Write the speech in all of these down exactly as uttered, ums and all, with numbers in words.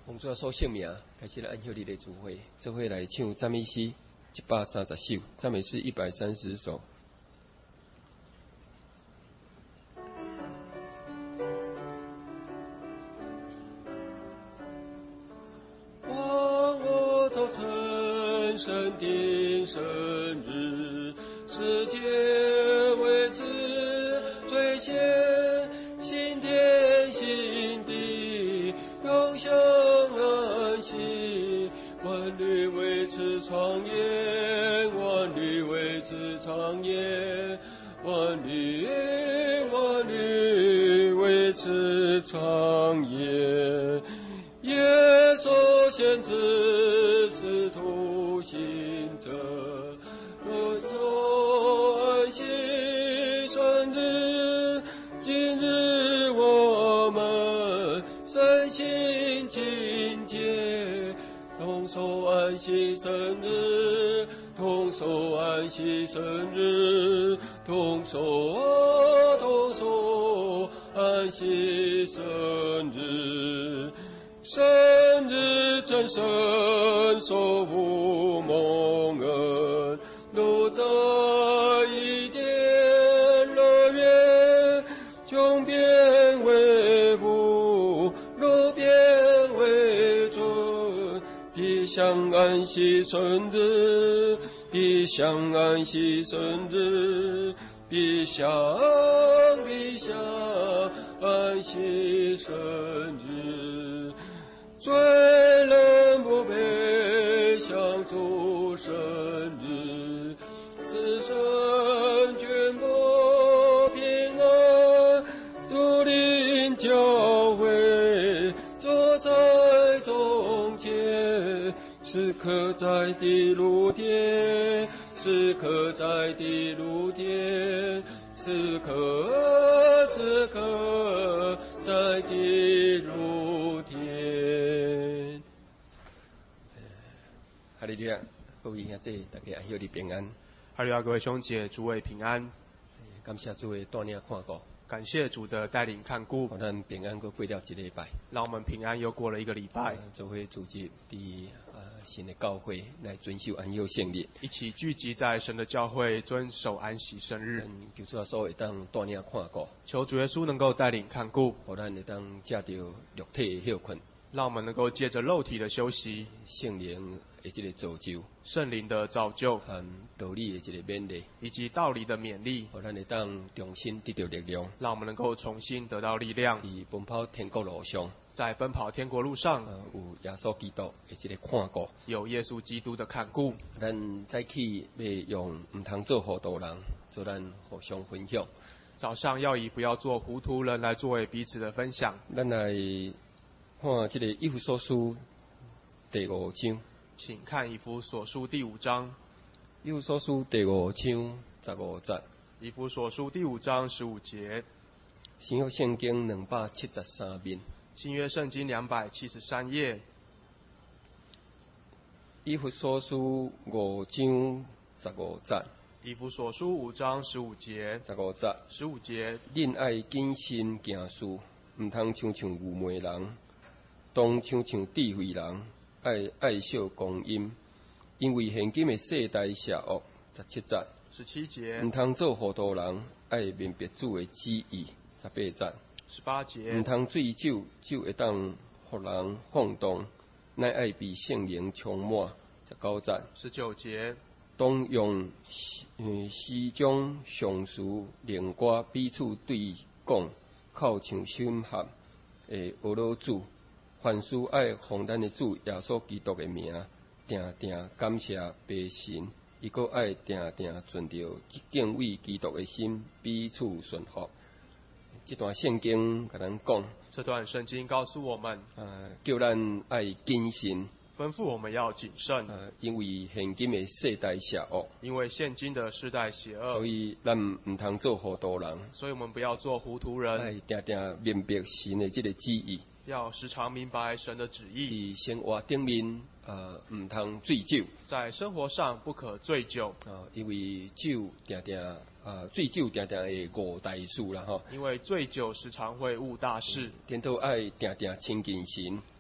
奉主所圣名，开始了安息日的聚会，这会来唱赞美诗一百三十首，赞美诗一百三十首。望我早晨神的生日，世界为此最先新天新地，永享安息。万律为此长言，万律为此长言，万律万律为此长言。耶稣先知使徒行者，不做安息生日，今日我们身心境界，同守安息生日，同守安息生日，同守同守安息生日。生日真神守护蒙恩，路在伊甸乐园，穷变为福，路变为准，必享安息生日，必享安息生日，必享必享安息生日。罪人不配享主生日，此生全部平安，主领教会坐在中间，时刻在地路天，时刻在地路天，时刻时刻在地路天。哈利路亚，各位兄弟，大家安息日平安。 哈利路亚，各位兄姐，诸位平安。 感谢诸位带领看顾， 感谢主的带领看顾， 让咱平安过过了一礼拜， 让我们平安又过了一个礼拜。 做伙组织伫啊新的教会来遵守安息圣日， 一起聚集在神的教会，遵守安息生日。 求主所会当带领看顾， 求主耶稣能够带领看顾， 让咱会当借着肉体的休困， 让我们能够借着肉体的休息， 圣灵的这个造就， 圣灵的造就， 和道理的这个勉励， 以及道理的勉励， 让咱会当重新得到力量， 让我们能够重新得到力量， 伫奔跑天国路上， 在奔跑天国路上， 呃、有耶稣基督的这个看顾， 有耶稣基督的看顾。 咱早起要用唔通做糊涂人，做咱互相分享。 早上要以不要做糊涂人来作为彼此的分享。 咱来看这个以弗所书第五章， 请看以弗所书第五章。 以弗所书第五章十五节。 以弗所书第五章十五节。 新约圣经两百七十三面。 新约圣经两百七十三页。 以弗所书五章十五节。 以弗所书五章十五节。 十五节。 十五节。 恁爱谨慎行事，毋通像像愚昧人，当像像智慧人，爱爱惜光阴，因为现今的世代邪恶。十七节。 十七节。 毋通做糊涂人，爱明白主的旨意。十八节。 十八节。 毋通醉酒，酒会当互人放荡，乃爱被圣灵充满。十九节。 十九节。 当用嗯诗章、上词、灵歌彼此对讲，靠唱心合诶俄罗主，凡事爱奉咱的主耶稣基督的名，定定感谢爸神，伊阁爱定定存着敬畏基督的心，彼此顺服。这段圣经甲咱讲， 这段圣经告诉我们， 呃，叫咱爱谨慎。 吩咐我们要谨慎， 呃，因为现今的世代邪恶， 因为现今的世代邪恶， 所以咱唔通做糊涂人， 所以我们不要做糊涂人， 爱定定明白神的这个旨意， 要时常明白神的旨意。 伫生活顶面，呃，唔通醉酒， 在生活上不可醉酒， 啊，因为酒定定，啊，醉酒定定会误大事啦，吼。 因为醉酒时常会误大事。 颠倒爱定定亲近神。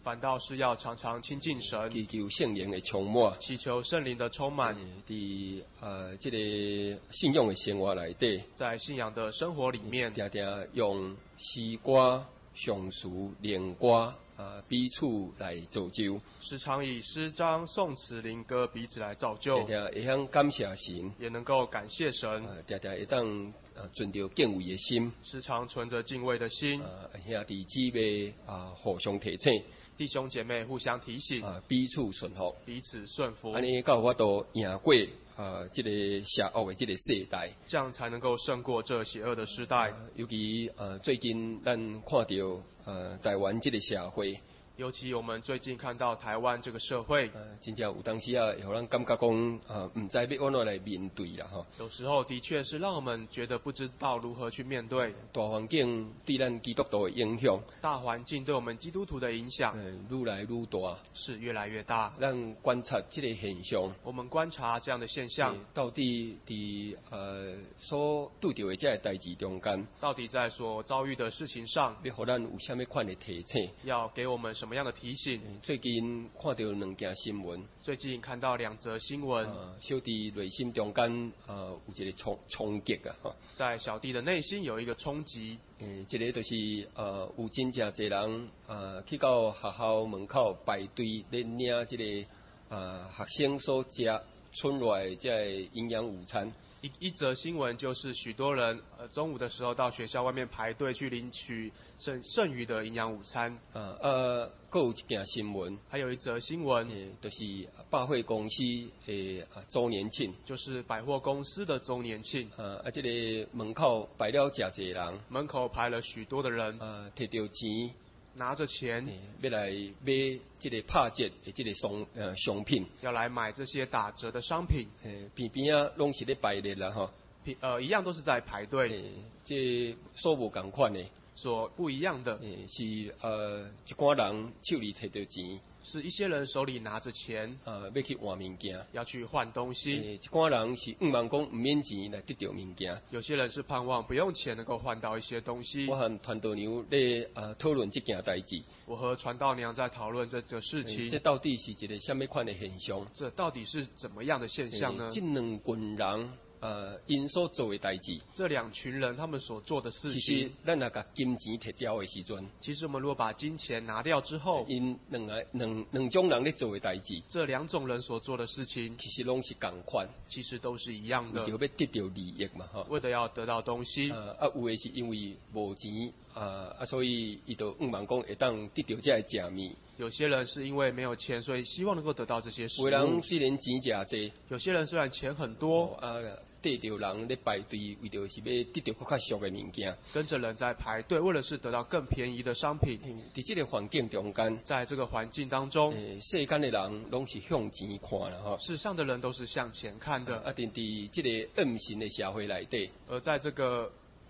反倒是要常常亲近神， 祈求圣灵的充满， 祈求圣灵的充满， 伫呃这个信仰的生活内底， 在信仰的生活里面， 常常用诗歌、上词、灵歌啊彼此来造就， 时常以诗章、颂词、灵歌彼此来造就， 常常会晓感谢神， 也能够感谢神， 啊常常会当啊存着敬畏的心， 时常存着敬畏的心， 啊兄弟姊妹啊互相提醒。 弟兄姐妹互相提醒， 啊，彼此顺服， 彼此顺服， 安尼到我都赢过啊，这个邪恶的这个世代， 这样才能够胜过这邪恶的时代。 啊、尤其啊，最近咱看到啊，台湾这个社会。 尤其我们最近看到台湾这个社会， 呃，真正有当时啊，会互咱感觉讲啊，唔知要安怎来面对啦吼。 有时候的确是让我们觉得不知道如何去面对。 大环境对咱基督徒的影响， 大环境对我们基督徒的影响， 呃，愈来愈大， 是越来越大。 咱观察这个现象， 我们观察这样的现象， 到底伫呃所拄到的这个代志中间， 到底在所遭遇的事情上， 要互咱有啥物款的提醒？ 要给我们什么样的提醒？ 最近看到两件新闻， 最近看到两则新闻， 呃，小弟内心中间呃有一个冲冲击啊，吼。 在小弟的内心有一个冲击。 诶，这个就是呃，有真正侪人呃去到学校门口排队咧领这个呃学生所食春来这个营养午餐。 一一则新闻就是许多人呃中午的时候到学校外面排队去领取剩剩余的营养午餐。 啊呃，还有一件新闻， 还有一则新闻， 诶，就是百货公司诶啊周年庆， 就是百货公司的周年庆。 啊啊，这个门口排了真侪人， 门口排了许多的人， 啊，摕到钱。 拿着钱要来买这个拍折的这个商呃商品， 要来买这些打折的商品。 诶，边边啊拢是咧排列啦吼。 呃，一样都是在排队。 诶，这所无共款的。 所不一样的， 诶，是呃一寡人手里摕到钱。 是一些人手里拿着钱， 呃，要去换物件， 要去换东西。 诶，一寡人是毋望讲毋免钱来得到物件。 有些人是盼望不用钱能够换到一些东西。 我和传道娘咧啊讨论这件代志。 我和传道娘在讨论这个事情。 这到底是一个什么款的现象？ 这到底是怎么样的现象呢？ 这两群人。呃，因所做的代志， 这两群人他们所做的事情， 其实咱若甲金钱摕掉的时阵， 其实我们如果把金钱拿掉之后， 因两个两两种人咧做的代志， 这两种人所做的事情， 其实拢是共款， 其实都是一样的， 为着要得到利益嘛，吼， 为了要得到东西， 呃啊，有的是因为无钱，啊啊，所以伊就毋望讲会当得到这个食物。 有些人是因为没有钱，所以希望能够得到这些食物。 有人虽然钱诚济， 有些人虽然钱很多， 啊，跟着人咧排队，为着是要得到更较俗的物件。 跟着人在排队，为了是得到更便宜的商品。 在这个环境中间， 在这个环境当中， 诶，世间的人拢是向钱看啦，吼。 世上的人都是向钱看的。 啊，但伫这个 M 型的社会内底， 而在这个。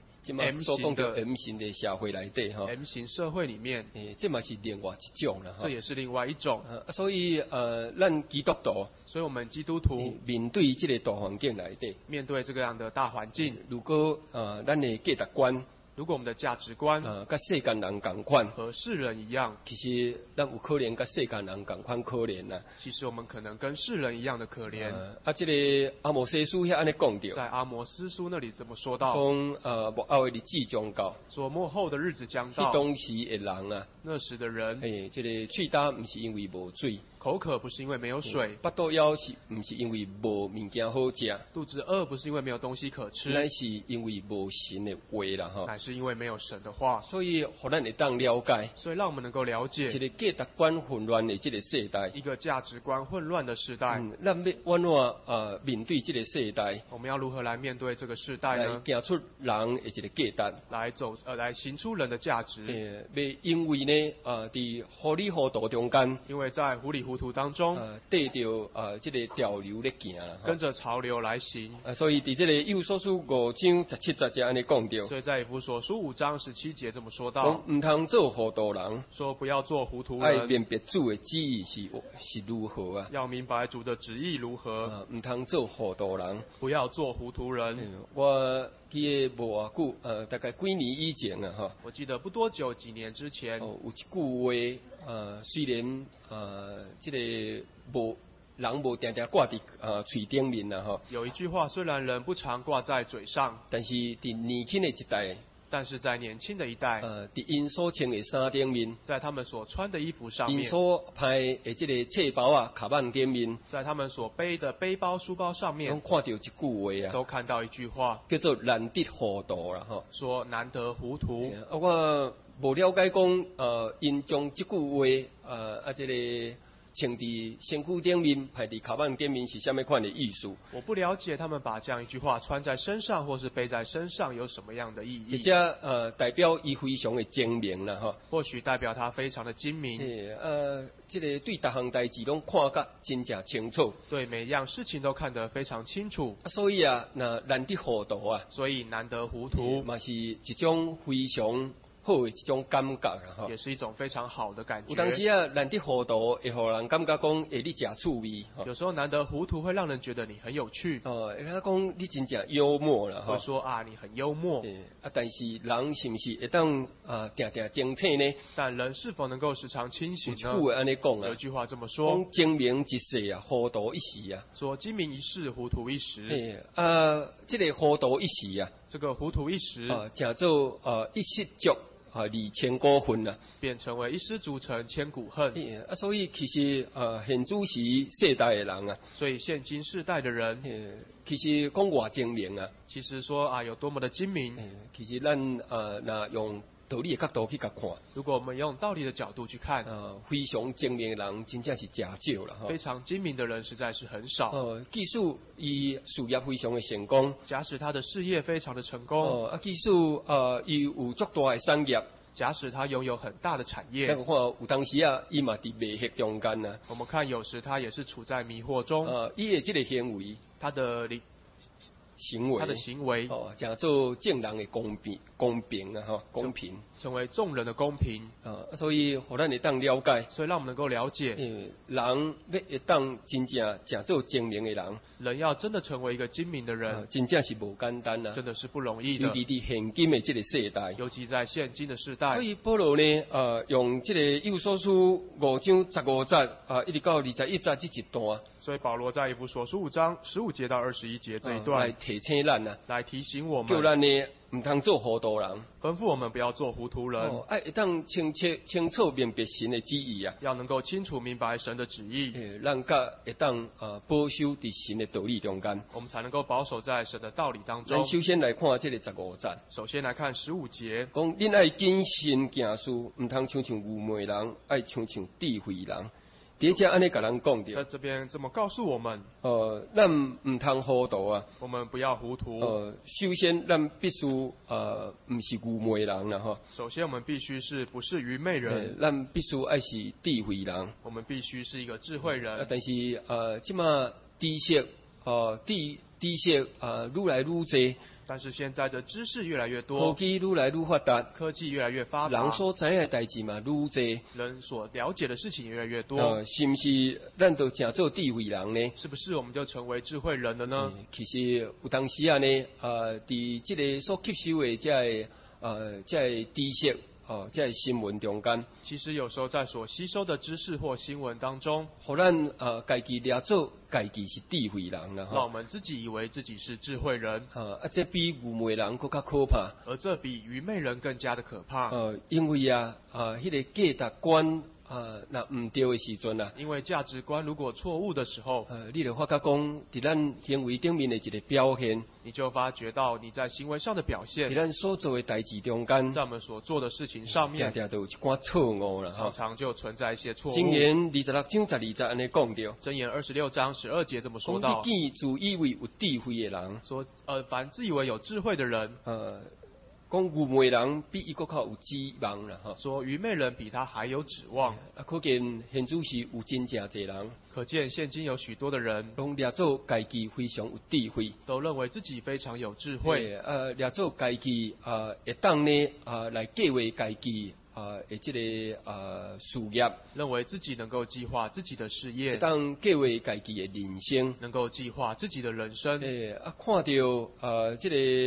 M 所讲的 M 型的社会内底，哈 ，M 型社会里面， 诶，这嘛是另外一种啦， 这也是另外一种。 啊，所以呃，咱基督徒， 所以我们基督徒面对这个大环境内底， 面对这个样的大环境， 如果呃，咱的价值观。 如果我们的价值观呃，甲世间人共款， 和世人一样， 其实咱有可能甲世间人共款可怜呐。 其实我们可能跟世人一样的可怜。 呃、啊，这个阿摩西书遐安尼讲到， 在阿摩斯书那里这么说到， 讲呃幕后的日子将到， 说末后的日子将到， 迄当时的人啊， 那时的人， 诶，这个喙焦毋是因为无水。 口渴不是因为没有水， 腹肚枵是毋是因为无物件好食？ 肚子饿不是因为没有东西可吃， 乃是因为无神的话啦，吼。 乃是因为没有神的话。 所以，互咱会当了解， 所以让我们能够了解， 一个价值观混乱的这个世代， 一个价值观混乱的时代。 嗯，咱要安怎呃面对这个世代？ 我们要如何来面对这个世代呢？ 来行出人的一个价值， 来走呃来行出人的价值。 诶，要因为呢，呃，伫糊里糊涂中间， 因为在糊里糊涂当中。 呃对着呃，这个潮流咧行啦， 跟着潮流来行。 啊，所以伫这个以弗所书五章十七十节安尼讲到。 所以在以弗所书五章十七节这么说到。 讲唔通做糊涂人。 说不要做糊涂人。 爱明白主的旨意是是如何啊？ 要明白主的旨意如何。 啊，唔通做糊涂人。 不要做糊涂人。 嗯、我记得无偌久，呃，大概几年以前啊，吼。 我记得不多久，几年之前， 哦，有一句话，呃，虽然呃，这个无人无定定挂伫呃嘴顶面啦，吼。 有一句话，虽然人不常挂在嘴上， 但是伫年轻的一代。 但是在年轻的一代， 呃，伫因所穿的衫顶面， 在他们所穿的衣服上面， 因所派的这个册包啊、卡板顶面， 在他们所背的背包、书包上面， 拢看到一句话啊， 都看到一句话， 叫做难得糊涂啦，吼。 说难得糊涂。 啊，我无了解讲，呃，因将这句话，呃，啊，这个穿伫身躯顶面、排伫卡板顶面是虾米款的意思？ 我不了解他们把这样一句话穿在身上或是背在身上有什么样的意义。 或者呃，代表伊非常的精明啦，吼。 或许代表他非常的精明。 诶，呃，这个对逐项代志拢看甲真正清楚。 对每一样事情都看得非常清楚。 啊，所以啊，那难得糊涂啊。 所以难得糊涂， 嘛是一种非常好的一种感觉啦，吼。 也是一种非常好的感觉。 有当时啊，难得糊涂会互人感觉讲，诶，你真趣味。 有时候难得糊涂会让人觉得你很有趣。 哦，会讲你真正幽默啦， 会说啊，你很幽默。 诶，啊，但是人是不是会当啊，定定精醒呢？ 但人是否能够时常清醒呢？ 有句话安尼讲啊， 有句话这么说： 讲精明一世啊，糊涂一时啊。 说精明一世，糊涂一时。 诶，啊，这个糊涂一时啊， 这个糊涂一时啊，叫做呃一失足。啊，二千古恨呐， 变成为一失足成千古恨。 啊，所以其实呃，现主时世代的人啊， 所以现今世代的人， 其实讲偌精明啊， 其实说啊有多么的精明， 其实咱呃，那用道理的角度去甲看， 如果我们用道理的角度去看， 呃，非常精明的人真正是真少了哈。 非常精明的人实在是很少。 呃，即使伊事业非常的成功， 假使他的事业非常的成功， 哦、呃，啊，即使呃，伊有足大的产业。 假使他拥有很大的产业， 那个看有当时啊，伊嘛伫迷惑中间呐。 我们看有时他也是处在迷惑中。 呃，伊的这个行为， 他的行为， 他的行为， 哦，叫做众人的公平，公平啊，哈，公平， 成为众人的公平。 啊，所以互咱会当了解， 所以让我们能够了解， 人要会当真正正做精明的人， 人要真的成为一个精明的人， 啊、真正是无简单啊， 真的是不容易的。 尤其伫现今的这个世代， 尤其在现今的世代。 所以保罗呢，呃，用这个幼所书五章十五节啊，一直到二十一节这一段。 所以保罗在以弗所书五章十五节到二十一节这一段， 来提醒咱啊， 来提醒我们， 叫咱呢唔通做糊涂人， 吩咐我们不要做糊涂人， 哦，爱一当清清清楚明白神的旨意啊， 要能够清楚明白神的旨意， 诶，咱甲会当呃保守伫神的道理中间， 我们才能够保守在神的道理当中。 咱首先来看这个十五节， 首先来看十五节， 讲恁爱谨慎行事，唔通像像愚昧人，爱像像智慧人。第一只安尼甲咱讲在着， 这边这么告诉我们， 呃，咱唔通糊涂啊。 我们不要糊涂。 呃，首先咱必须呃，唔是愚昧人啦吼。 首先我们必须是不是愚昧呃人， 咱必须爱是智慧人。 我们必须是一个智慧啊， 人。 但是呃，即马知识，呃，知知识呃，愈来愈多。 但是现在的知识越来越科多， 技愈来愈发达， 科技越来越发达， 人所知的代志嘛愈多， 人所了解的事情越来越多。 呃，是毋是咱都诚做智慧人呢？ 是不是我们就成为智慧人了呢？ 嗯、其实有当时啊呢，呃，伫即个所吸收的这个呃这个知识。哦，在新闻中间， 其实有时候在所吸收的知识或新闻当中， 互咱呃家己了做家己是智慧人啦， 让我们自己以为自己是智慧人， 啊，啊，这比愚昧人更加可怕。 而这比愚昧人更加的可怕。 呃，因为啊，啊，迄、那个价值观啊，那唔对的时阵啊， 因为价值观如果错误的时候， 呃，你就发觉讲，伫咱行为顶面的一个表现， 你就发觉到你在行为上的表现， 伫咱所做的代志中间， 在我们所做的事情上面， 常常都有一寡错误啦， 常常就存在一些错误。 箴言二十六章十二节安尼讲着， 箴言二十六章十二节这么说讲到， 你见自以为有智慧的人， 说呃，凡自以为有智慧的人， 呃。讲愚昧人比伊搁较有指望啦，吼。 说愚昧人比他还有指望。 啊，可见现主是有真正侪人， 可见现今有许多的人， 拢掠做家己非常有智慧， 都认为自己非常有智慧。 呃，掠做家己啊，会当呢啊来计划家己啊的这个啊事业， 认为自己能够计划自己的事会业， 当计划家己的人生， 能够计划自己的人生。 诶啊，看到呃这个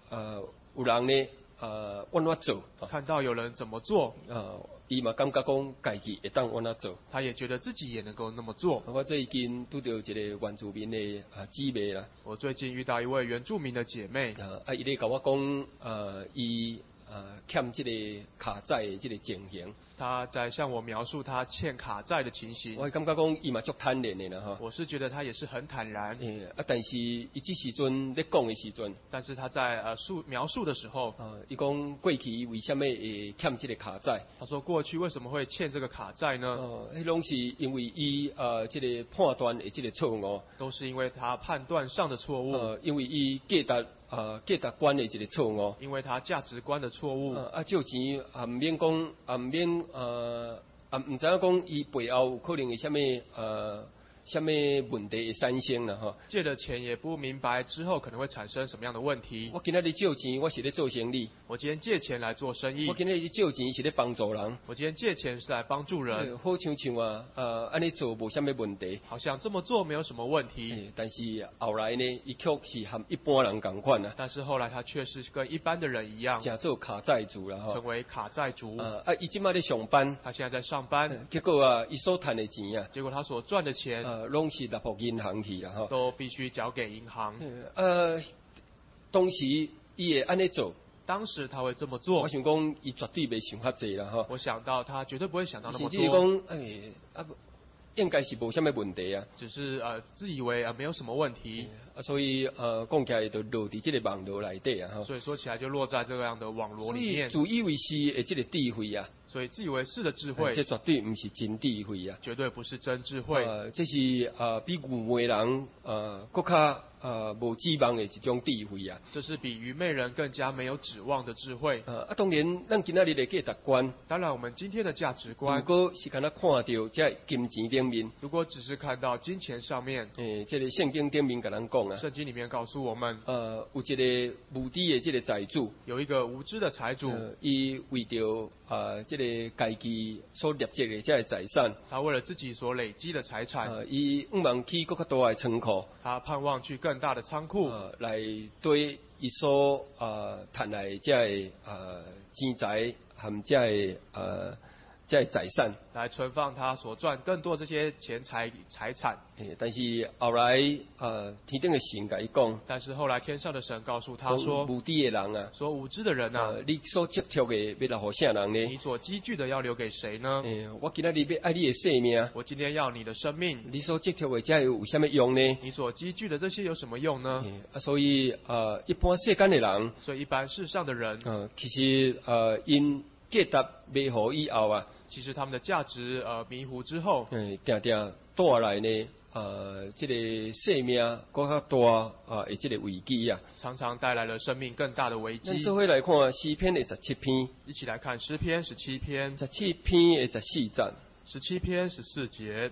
呃有人呢呃按怎做， 看到有人怎么做， 呃伊嘛感觉讲家己会当按怎做， 他也觉得自己也能够那么做。 我最近拄到一个原住民的啊姊妹啦， 我最近遇到一位原住民的姐妹， 啊啊伊咧甲我讲，呃伊呃欠即个卡债的即个情形。 她在向我描述她欠卡债的情形。 我感觉讲伊嘛足坦然的啦吼。 我是觉得她也是很坦然。 诶、啊，但是伊即时阵咧讲的时阵， 但是她在呃述描述的时候， 啊，伊讲过去为什么会欠即个卡债？ 她说过去为什么会欠这个卡债呢？ 哦、呃，迄拢是因为伊呃即、这个判断的即个错误。 都是因为她判断上的错误。 呃，因为伊价值呃价值观的一个错误。 因为她价值观的错误。 呃、啊，借钱也毋免讲，也毋免呃。啊，毋知影讲伊背后有可能有啥物呃啥物问题会产生啦吼。 借的钱也不明白之后可能会产生什么样的问题。 我今仔日借钱，我是咧做生意。 我今天借钱来做生意。 我今日借钱是咧帮助人。 我今天借钱是来帮助人。 好像像啊，呃，安尼做无啥物问题。 好像这么做没有什么问题。 但是后来呢，伊却是和一般人共款啊。 但是后来他却是跟一般的人一样， 假做卡债主啦吼。 成为卡债主。 呃，啊，伊即马咧上班。 他现在在上班。 结果啊，伊所赚的钱啊， 结果他所赚的钱， 呃，拢是纳入银行去啦吼。 都必须缴给银行。 呃，当时伊会安尼做。 当时他会这么做。 我想讲，伊绝对袂想遐济啦吼。 我想到他绝对不会想到那么多。 甚至讲，哎，啊，应该是无啥物问题啊。 只是呃，自以为啊没有什么问题。 啊，所以呃，讲起来就落伫即个网络内底啊吼。 所以说起来就落在这样的网络里面。 自以为是的即个智慧啊。 所以自以为是的智慧， 这绝对不是真智慧啊！ 绝对不是真智慧。 呃，这是呃比愚昧人呃更加呃无指望的一种智慧啊！ 这是比愚昧人更加没有指望的智慧。 呃啊，当然，咱今仔日的价值观， 当然我们今天的价值观， 如果是敢若看到这金钱顶面， 如果只是看到金钱上面， 诶、欸，这个圣经顶面甲咱讲啊， 圣经里面告诉我们， 呃，有一个无知的这个财主， 有一个无知的财主， 伊、呃、为着呃这个家己所累积的这个财产， 他为了自己所累积的财产， 呃，伊毋望去更较大的仓库， 他盼望去更大的仓库， 呃，来对伊所呃赚来的这个呃钱财和这个呃这个财产， 来存放他所赚更多这些钱财财产。 诶，但是后来呃天顶的神甲伊讲， 但是后来天上的神告诉他说， 无知的人啊， 说无知的人啊， 呃、你所积蓄的要留互啥人呢？ 你所积聚的要留给谁呢？ 诶，我今仔日要爱你的性命， 我今天要你的生命， 你所积蓄的这有有啥物用呢？ 你所积聚的这些有什么用呢？ 啊，所以呃，一般世间的人， 所以一般世上的人， 呃，其实呃因价值迷糊以后啊。 其实他们的价值呃迷糊之后， 嗯，定定带来呢，呃，这个生命更较大啊，的这个危机啊， 常常带来了生命更大的危机。 咱做伙来看诗篇的十七篇， 一起来看诗篇十七篇， 十七篇的十四节， 十七篇十四节，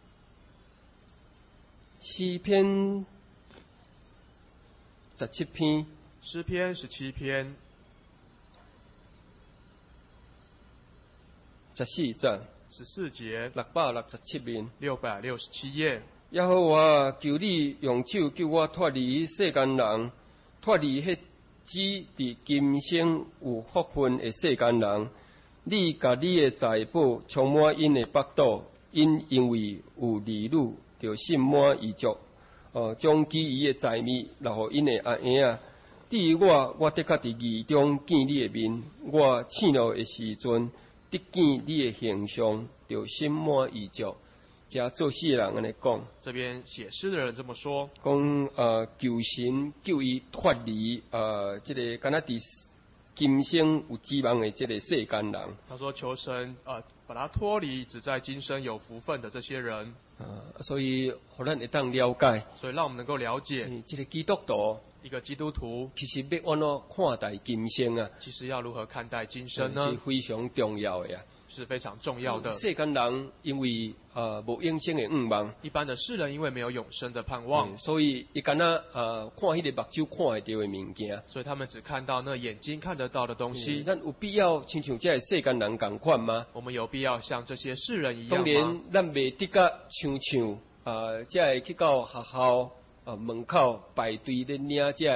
诗篇十七篇， 诗篇十七篇。 十四节， 十四节， 六百六十七面， 六百六十七页。 耶和华求你用手救我脱离世间人，脱离迄只伫今生有福分的世间人。你甲你的财宝充满因的腹肚，因因为有儿女，就心满意足。哦，将其余的财物留互因的阿兄仔。至于我，我的确伫义中见你的面，我醒了的时阵。得见你的形象，就心满意足。加做事的人安尼讲。 这边写诗的人这么说。 讲呃，求神救伊脱离呃，这个敢若伫今生有指望的这个世间人。 他说求神呃，把他脱离只在今生有福分的这些人。 呃，所以互咱会当了解。 所以让我们能够了解。 嗯，这个基督徒。 一个基督徒其实要安怎看待今生啊？ 其实要如何看待今生呢？ 是非常重要的呀、啊， 是非常重要的。 世间人因为呃无永生的愿望， 一般的世人因为没有永生的盼望， 嗯、所以伊敢若呃看迄个目睭看会到的物件， 所以他们只看到那眼睛看得到的东西。 咱、嗯、有必要亲像这世间人共款吗？ 我们有必要像这些世人一样吗？ 当然，咱袂得甲像像呃，才会去到学校呃门口排队咧领这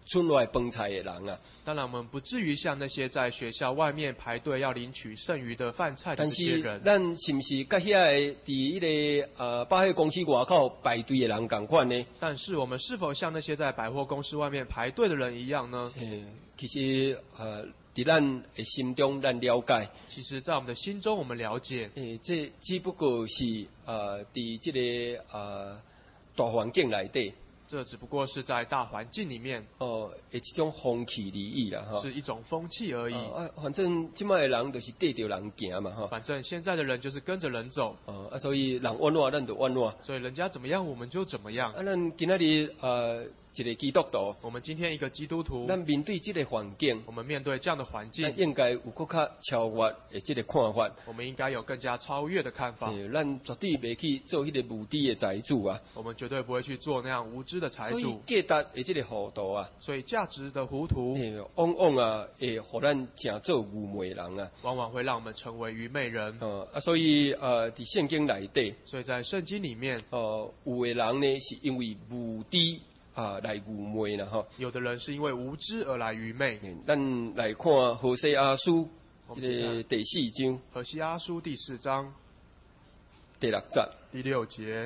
村外饭菜的人啊。 当然，我们不至于像那些在学校外面排队要领取剩余的饭菜的但是这些人。 咱是不是甲遐个伫迄个呃百货公司外口排队的人共款呢？ 但是我们是否像那些在百货公司外面排队的人一样呢？ 诶，其实呃，伫咱的心中，咱了解， 其实，在我们的心中，我们了解， 诶，这只不过是呃，伫这个呃大环境内底。 这只不过是在大环境里面， 哦，诶，一种风气而已啦，哈。 是一种风气而已。 啊，反正即摆的人就是跟着人行嘛，哈。 反正现在的人就是跟着人走。 哦，啊，所以人弯弯，咱就弯弯。 所以人家怎么样，我们就怎么样。 啊，咱今仔日呃，一个基督徒， 我们今天一个基督徒， 咱面对这个环境， 我们面对这样的环境， 咱应该有更较超越的这个看法。 我们应该有更加超越的看法。 诶，咱绝对袂去做迄个无知的财主啊。 我们绝对不会去做那样无知的财所以主。 价值的这个糊涂啊， 所以价值的糊涂， 诶，往往啊会互咱成做愚昧人啊。 往往会让我们成为愚昧人。 哦啊，所以呃，伫圣经内底， 所以在圣经里面， 哦，有的人呢是因为无知啊来愚昧啦，吼。 有的人是因为无知而来愚昧。 咱来看何西阿书这个第四章， 何西阿书第四章第六节， 第六节。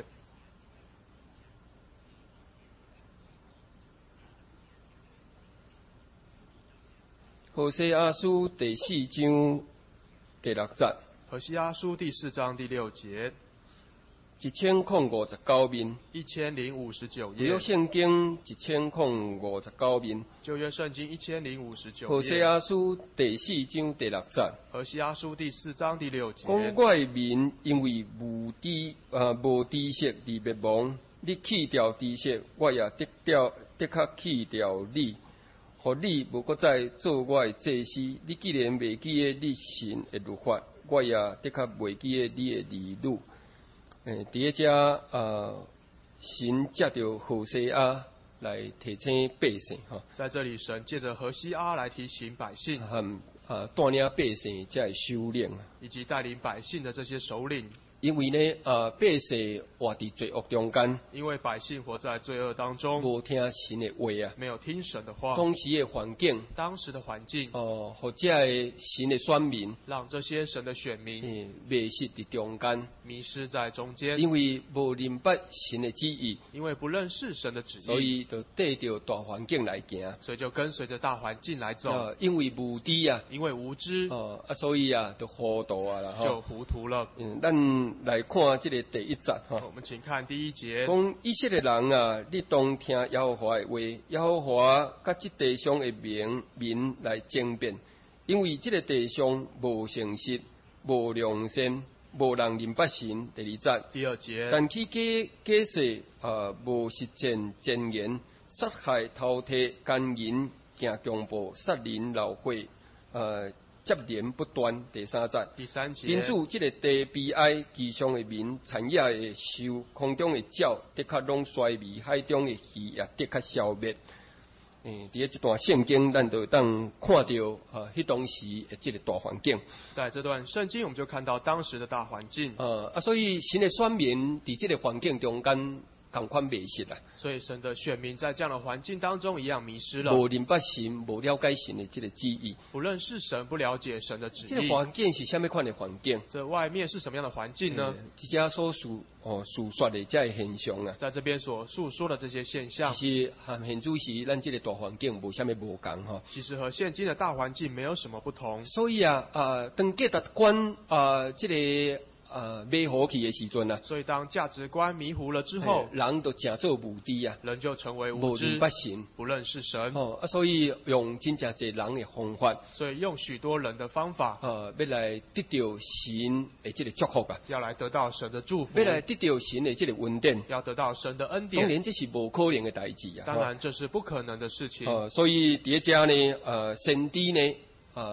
何西阿书第四章第六节。 何西阿书第四章第六节。 一千零五十九面， 一千零五十九旧约页。 圣经一千零五十九面， 旧约圣经一千零五十九页。 何西阿书第四章第六节。 何西阿书第四章第六节。 讲我的民因为无知啊无知识而灭亡，你弃掉知识，我也的掉的确弃掉你，互你无搁再做我的祭司。你既然袂记得你神的律法，我也的确袂记得你的儿女。诶，伫迄遮呃，神借着何西阿来提醒百姓吼， 在这里，神借着何西阿来提醒百姓， 和啊带领百姓才会修炼， 以及带领百姓的这些首领。 因为呢，啊百姓活伫罪恶中间， 因为百姓活在罪恶当中， 无听神的话啊， 没有听神的话。 当时的环境， 当时的环境， 哦，或者的神的选民， 让这些神的选民诶，迷失伫中间， 迷失在中间， 因为无明白神的旨意， 因为不认识神的旨意， 所以就对着大环境来行， 所以就跟随着大环境来走。 啊，因为无知啊， 因为无知， 哦啊，所以啊，就糊涂啊啦， 就糊涂了。 嗯，咱来看这个第一节哈。 我们请看第一节。 讲以色列人啊，你当听耶和华的话，耶和华甲这地上的民民来争辩，因为这个地上无诚实、无良善、无人认百神。第二节。 第二节。 但去假假说啊，无实践真言，杀害偷摕奸淫，行强暴，杀人闹血，呃。接连不断。第三节， 第三节， 因此，这个地悲哀，地上的民产业的收，空中的鸟的确拢衰微，海中的鱼也的确消灭。诶，伫一段圣经，咱就当看到啊，迄当时的这个大环境。 在这段圣经，我们就看到当时的大环境。 呃啊，所以神的选民伫这个环境中间，同款迷失啦。 所以神的选民在这样的环境当中一样迷失了， 无明白神，无了解神的这个旨意， 不认识神，不了解神的旨意。 这个环境是什么款的环境？ 这外面是什么样的环境呢？ 这家所述哦述说的这现象啊， 在这边所述说的这些现象， 其实和现主时咱这个大环境无什么无共哈。 其实和现今的大环境没有什么不同。 所以啊啊，当价值观啊这个。啊，迷糊去的时阵啊， 所以当价值观迷糊了之后， 人就成做无知啊， 人就成为无知， 不神， 不认识神。 哦啊，所以用真正侪人的方法， 所以用许多人的方法， 呃，要来得到神的这个祝福啊， 要来得到神的祝福， 要来得到神的这个恩典， 要得到神的恩典。 当然这是无可能的代志啊， 当然这是不可能的事情。 哦，所以第一家呢，呃，先知呢。呃，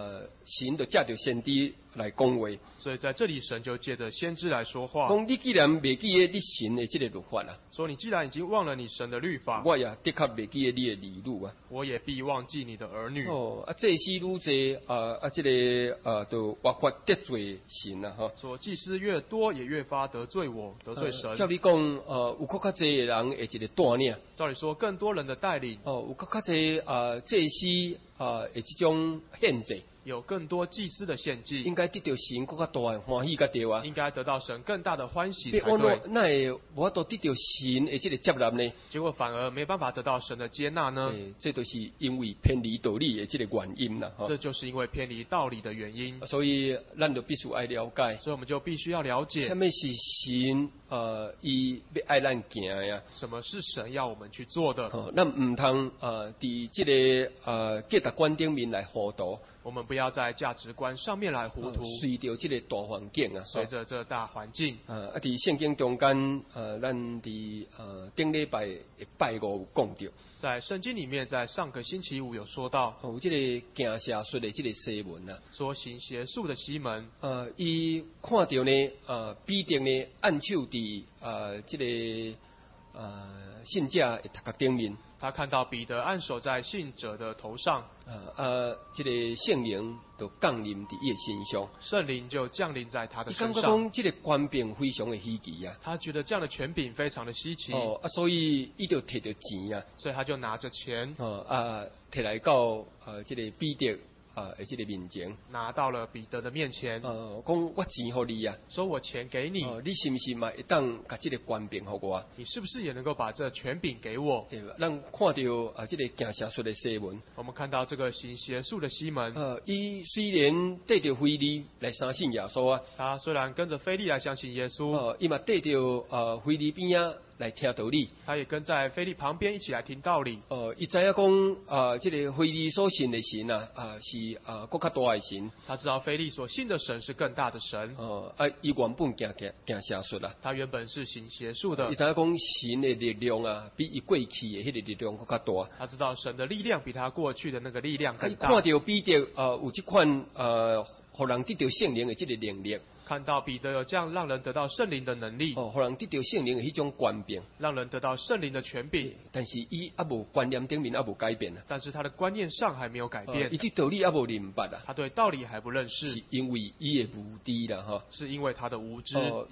神就借着先知来讲话， 所以在这里神就借着先知来说话， 讲你既然袂记得你神的这个律法啦， 说你既然已经忘了你神的律法， 我也的确袂记得你的儿女啊。 我也必忘记你的儿女。 哦，啊，祭司愈济，啊啊，这个啊，就越发得罪神啊，吼。 说祭司越多，也越发得罪我，得罪神。 照你讲，呃，有更较济的人会一个带领。 照理说，更多人的带领。 哦，有更较济啊，祭司啊，的这种限制。 有更多祭司的献祭， 应该得到神更较大的欢喜，才对啊。 应该得到神更大的欢喜才对。 对。 那会无都得到神的这个接纳呢？ 结果反而没办法得到神的接纳呢？ 欸、这都是因为偏离道理的这个原因啦。 这就是因为偏离道理的原因。 所以咱就必须爱了解。 所以我们就必须要了解。 什么是神？呃，伊要爱咱行呀？ 什么是神要我们去做的？ 哦，咱唔通呃，伫这个呃价值观顶面来糊涂。 我们不要在价值观上面来糊涂， 随着这个大环境啊， 随着这大环境。 啊，啊，伫圣经中间，呃，咱伫呃顶礼拜拜五讲到， 在圣经里面，在上个星期五有说到， 有这个行邪术的这个西门啊， 说行邪术的西门， 呃，伊看到呢，呃，彼得呢按手伫呃这个呃信者的头壳顶面。 他看到彼得按手在信者的头上， 啊啊，这个圣灵就降临伫伊的身上， 圣灵就降临在他的身上。 伊感觉讲这个权柄非常的稀奇啊， 他觉得这样的权柄非常的稀奇。 哦啊，所以伊就摕着钱啊， 所以他就拿着钱， 哦啊，摕来到呃这个彼得啊的这个面前， 拿到了彼得的面前， 呃，讲我钱互你啊， 说我钱给你， 哦，你是不是嘛会当把这个权柄互我？ 你是不是也能够把这权柄给我？ 对吧？咱看到啊，这个行邪术的西门， 我们看到这个行邪术的西门， 呃，伊虽然带着腓利来相信耶稣啊， 他虽然跟着腓利来相信耶稣， 哦，伊嘛带着呃腓利边啊来听道理， 他也跟在腓利旁边一起来听道理。 哦，伊知影讲啊，这个腓利所信的神啊，啊是啊更较大的神。 他知道腓利所信的神是更大的神。 哦，啊，伊原本行行行邪术啦， 他原本是行邪术的。 伊知影讲神的力量啊，比伊过去的迄个力量更较大。 他知道神的力量比他过去的那个力量更大。 看到彼得呃有这款呃，互人得到圣灵的这个能力。 看到彼得有这样让人得到圣灵的能力， 哦，互人得到圣灵的迄种权柄， 让人得到圣灵的权柄。 但是伊还无观念顶面还无改变啊。 但是他的观念上还没有改变。 伊对道理还无明白啊。 他对道理还不认识， 是因为伊的无知啦，哈。 是因为他的无知。 哦